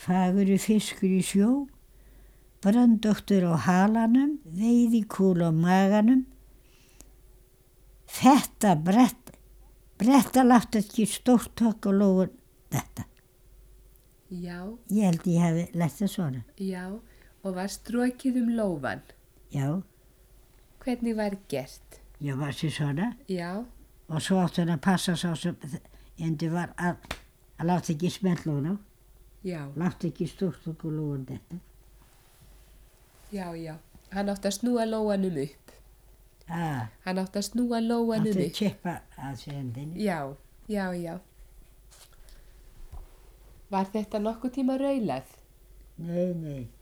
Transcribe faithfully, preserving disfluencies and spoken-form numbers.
Faguri fiskur í sjó, bröndóttur á halanum, veiðikúl á maganum. Þetta brett, bretta látt ekki stórt högg á lógun þetta. Já. Ég held ég hafi lært það svona. Já, og var strokið um lófan. Já. Hvernig var gert? Ég var sér svona. Já. Og svo átti hann að passa sá sem endi var að, að láta ekki smelt lóna á. Já. Láta ekki stórt högg á lógun þetta. Já, já. Hann átti að snúa lóanum upp. Ah. Hann átti að snúa lóanum upp. Átti að kippa að sér hendinni. Já, já, já. Var þetta nokkuð tíma raulað? Nei, nei.